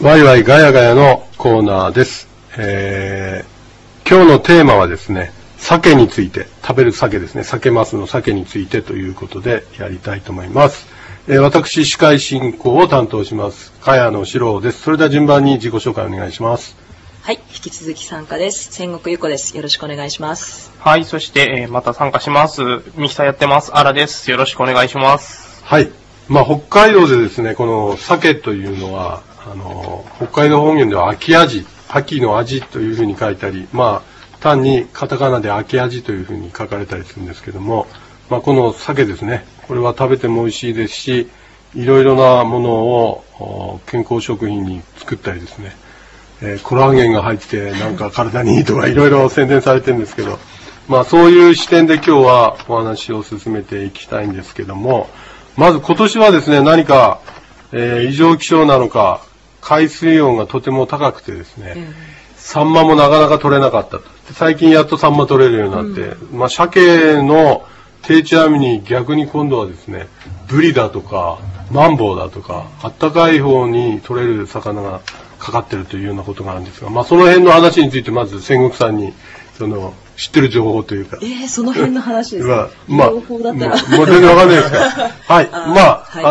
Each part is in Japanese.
ワイワイガヤガヤのコーナーです。今日のテーマはですね、鮭について、食べる鮭ですね、鮭マスの鮭についてということでやりたいと思います。私、司会進行を担当します、茅野史郎です。それでは順番に自己紹介お願いします。 はい、引き続き参加です。千石由子です。よろしくお願いします。 はい、そして、また参加します。ミキサーやってます。アラです。よろしくお願いします。 はい。北海道でですね、この鮭というのは、北海道方言では秋味、秋の味というふうに書いたり、単にカタカナで秋味というふうに書かれたりするんですけども、この鮭ですね、これは食べても美味しいですし、いろいろなものを健康食品に作ったりですね、コラーゲンが入ってなんか体にいいとかいろいろ宣伝されてるんですけど、そういう視点で今日はお話を進めていきたいんですけども、まず今年はですね、何か、異常気象なのか、海水温がとても高くてですね、サンマもなかなか取れなかったと。最近やっとサンマ取れるようになって、鮭の定置網に逆に今度はですね、ブリだとか、マンボウだとか、あったかい方に取れる魚がかかってるというようなことがあるんですが、その辺の話についてまず千石さんに、知ってる情報というか。 その辺の話ですか。情報だったら。 全然わかんないですから。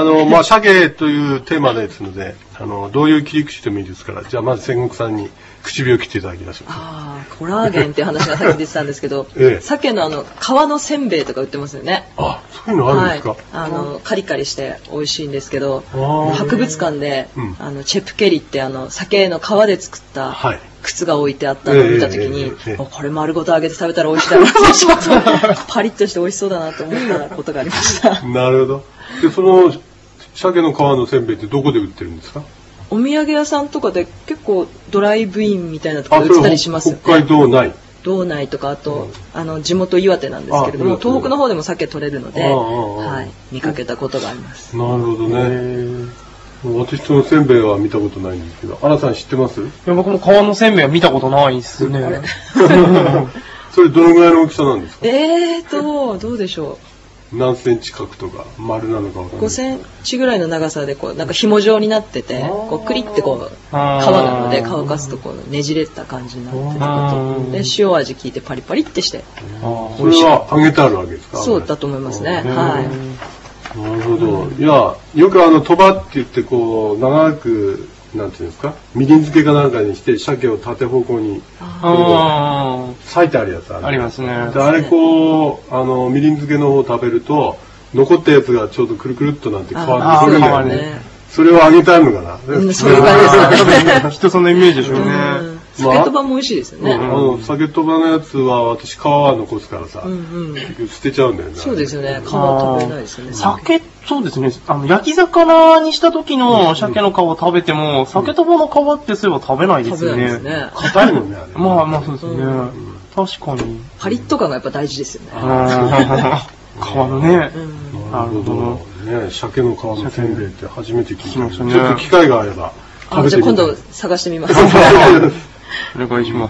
はい。鮭というテーマですので、どういう切り口でもいいですから、じゃあまず千石さんに唇を切っていただきましょう。 コラーゲンっていう話がさっき出てたんですけど、鮭の皮のせんべいとか売ってますよね。 そういうのあるんですか。 カリカリして美味しいんですけど、博物館で、チェプケリって鮭の皮で作った、靴が置いてあったのを見たときに、これ丸ごと揚げて食べたら美味しいだろうなパリッとして美味しそうだなと思ったことがありました。 なるほど。で、その鮭の皮のせんべいってどこで売ってるんですか？ お土産屋さんとかで結構ドライブインみたいなところで売ってたりしますよね。 北海道内。 道内とか、あと、地元岩手なんですけれども、東北の方でも鮭取れるので、見かけたことがあります。 なるほどね。私そのせんべいは見たことないんですけど、アラさん知ってます？いや、僕も皮のせんべいは見たことないですね。 それどのぐらいの大きさなんですか？ どうでしょう。何センチ角とか丸なのかわかんない。 5センチぐらいの長さでなんか紐状になってて、クリって皮なので乾かすとねじれた感じになってることで、塩味効いてパリパリってして。 それは揚げてあるわけですか？ そうだと思いますね。はい。 なるほど。いや、よく鳥羽って言って長く、なんていうんですか、みりん漬けかなんかにして鮭を縦方向に裂いてあるやつありますね。 で、あれみりん漬けの方食べると残ったやつがちょうどくるくるっとなって変わってくるんだよね。それを揚げてあるのかな。 そういう感じですね。人そのイメージでしょうね。 鮭とばも美味しいですよね。 鮭とばのやつは私皮は残すからさ、捨てちゃうんだよね。 そうですよね。皮食べないですよね。 そうですね。焼き魚にした時の鮭の皮を食べても、鮭とばの皮ってそういえば食べないですよね。 硬いもんね、あれ。 そうですね。確かに。 パリッと感がやっぱ大事ですよね。 皮のね。 なるほど。鮭の皮のせんべいって初めて聞きましたね。ちょっと機会があれば食べてみて。 じゃあ今度探してみます。 お願いします。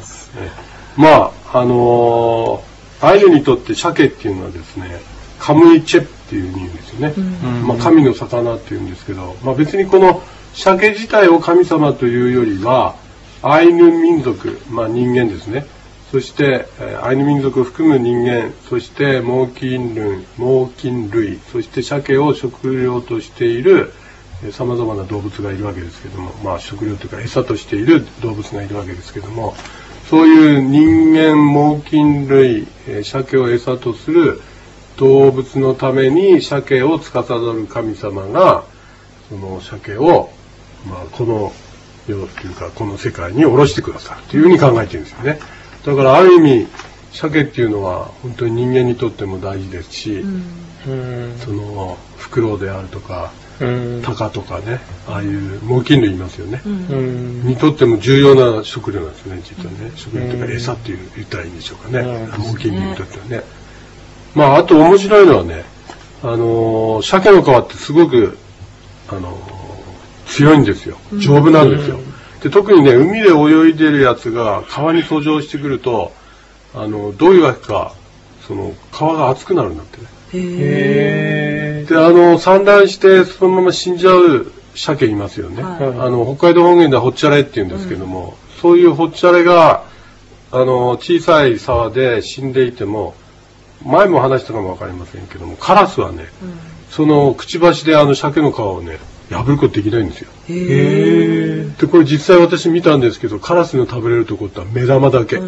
アイヌにとって鮭っていうのはですね、カムイチェっていう意味ですよね。神の魚っていうんですけど、別にこの鮭自体を神様というよりは、アイヌ民族、人間ですね。そして、アイヌ民族を含む人間、そして猛禽類、そして鮭を食料としている様々な動物がいるわけですけども、食料というか餌としている動物がいるわけですけども、そういう人間、猛禽類、鮭を餌とする動物のために鮭を司る神様が、その鮭を、この世というかこの世界に下ろしてくださるというふうに考えているんですよね。だからある意味、鮭っていうのは本当に人間にとっても大事ですし、フクロウであるとか、タカとかね、ああいう猛禽類いますよね。にとっても重要な食料なんですよね、実はね。食料というか餌って言ったらいいんでしょうかね。猛禽類にとってはね。あと面白いのはね、鮭の皮ってすごく、強いんですよ。丈夫なんですよ。で、特にね、海で泳いでるやつが川に遡上してくると、どういうわけか、川が熱くなるんだってね。で、産卵してそのまま死んじゃう鮭いますよね。北海道方言ではほっちゃれって言うんですけども、そういうほっちゃれが、小さい沢で死んでいても、前も話したかもわかりませんけども、カラスはね、そのくちばしで鮭の皮をね、破ることできないんですよ。で、これ実際私見たんですけど、カラスの食べれるところって目玉だけ。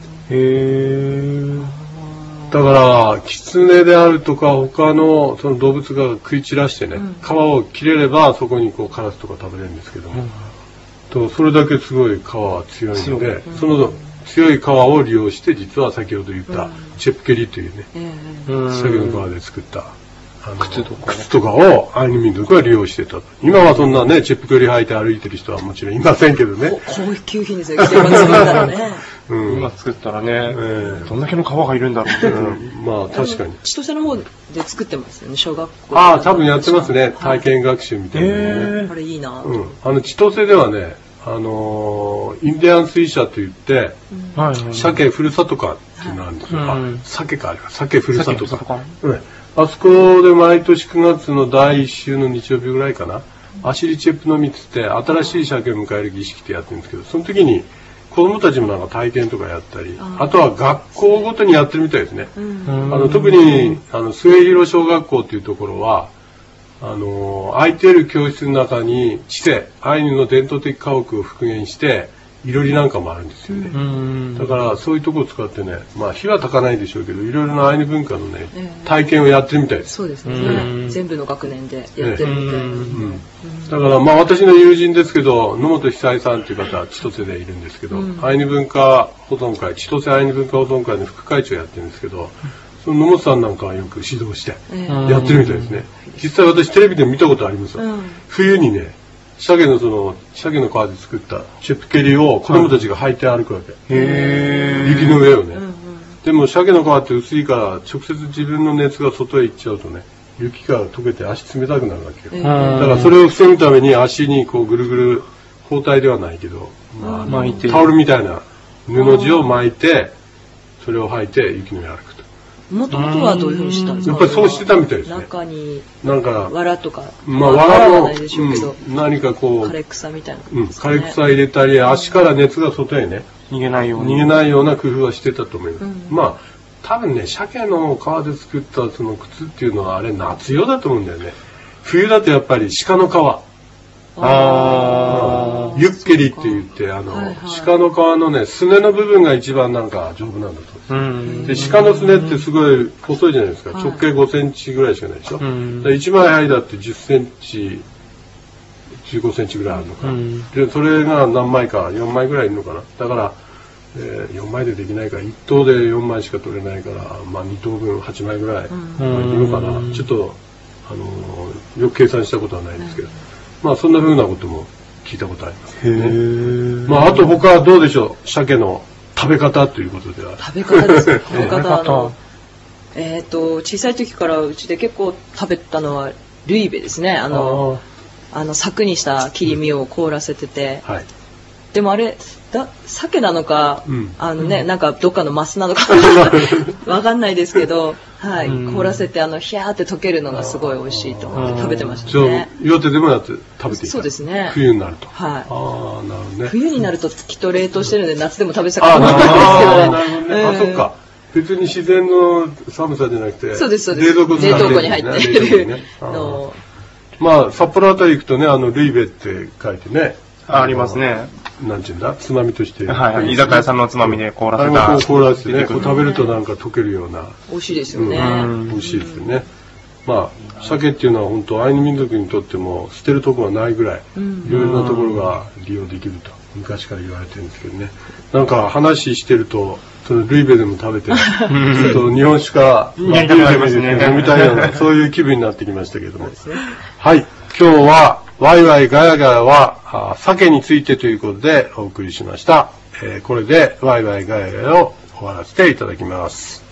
だから、キツネであるとか他のその動物が食い散らしてね、皮を切れればそこにこうカラスとか食べれるんですけども、それだけすごい皮は強いので、その強い皮を利用して実は先ほど言ったチェップケリというね、鮭の皮で作った靴とかをアイヌ民族は利用してたと。今はそんなね、チェップケリ履いて歩いてる人はもちろんいませんけどね。 高級品ですよ、今作ったらね。 今作ったらね、どんだけの皮がいるんだろうね。 まあ確かに。 千歳の方で作ってますよね、小学校。 ああ、多分やってますね。体験学習みたいなね。 あれいいな。 千歳ではね、インディアン水車といって、鮭ふるさと館っていうのがあるんですよ。鮭ふるさと館。あそこで毎年9月の第1週の日曜日ぐらいかな、アシリチェップの3つって新しい鮭を迎える儀式ってやってるんですけど、その時に子供たちもなんか体験とかやったり、あとは学校ごとにやってるみたいですね。特に末広小学校っていうところは、空いている教室の中にアイヌの伝統的家屋を復元して、いろりなんかもあるんですよね。だからそういうところを使ってね、まあ火は焚かないでしょうけど、いろいろなアイヌ文化のね、体験をやってるみたいです。 そうですね。全部の学年でやってるみたい。 だからまあ私の友人ですけど、野本久井さんという方、千歳でいるんですけど、アイヌ文化保存会、千歳アイヌ文化保存会の副会長やってるんですけど、その野本さんなんかはよく指導してやってるみたいですね。実際私テレビで見たことありますよ。冬にね、鮭の皮で作ったチェップケリを子供たちが履いて歩くわけ。雪の上をね。でも鮭の皮って薄いから直接自分の熱が外へ行っちゃうとね、雪が溶けて足冷たくなるわけよ。だからそれを防ぐために足にこうぐるぐる包帯ではないけど、タオルみたいな布地を巻いて、それを履いて雪の上を歩くと。 もともとはどういうふうにしてたんですか？ やっぱりそうしてたみたいですね。 中に、 なんか、 藁とか、 まあ藁はないでしょうけど、 何かこう、 枯れ草みたいな、 枯れ草入れたり、足から熱が外へね、 逃げないような工夫はしてたと思います。まあ、多分ね、鮭の皮で作ったその靴っていうのはあれ夏用だと思うんだよね。冬だとやっぱり鹿の皮。ユッケリって言って、鹿の皮のね、すねの部分が一番なんか丈夫なんだと思うんです。で、鹿のすねってすごい細いじゃないですか。直径5センチぐらいしかないでしょ。1枚刃だって10センチ、15センチぐらいあるのか。で、それが何枚か、4枚ぐらいいるのかな。だから、4枚でできないから、1等で4枚しか取れないから、まあ2等分8枚ぐらいいるのかな。ちょっと、よく計算したことはないですけど。まあそんな風なことも聞いたことありますね。まああと他はどうでしょう、鮭の食べ方ということでは。 食べ方ですね。食べ方小さい時からうちで結構食べたのはルイベですね。柵にした切り身を凍らせてて。でもあれ鮭なのか、なんかどっかのマスなのかわかんないですけど、凍らせてヒャーって溶けるのがすごい美味しいと思って食べてましたね。 岩手でも食べていた。 そうですね。 冬になると。 はい。 なるほどね。 冬になるときっと冷凍してるんで夏でも食べたかったんですけどね。 なるほどね。そっか。別に自然の寒さじゃなくて、 そうですそうです。冷凍庫に入ってるの。まあ札幌あたり行くとね、ルイベって書いてね。 ありますね。 なんていうんだ、つまみとして。 居酒屋さんのつまみで凍らせた。 あれも凍らせてね、食べるとなんか溶けるような。 美味しいですよね。 美味しいですよね。まあ、鮭っていうのは本当アイヌ民族にとっても捨てるところがないぐらい、いろいろなところが利用できると、昔から言われてるんですけどね。なんか話してると、そのルイベでも食べて、ちょっと日本酒か、ビールでも飲みたいような、そういう気分になってきましたけども。はい、今日は、ワイワイガヤガヤは、鮭についてということでお送りしました。これでワイワイガヤガヤを終わらせていただきます。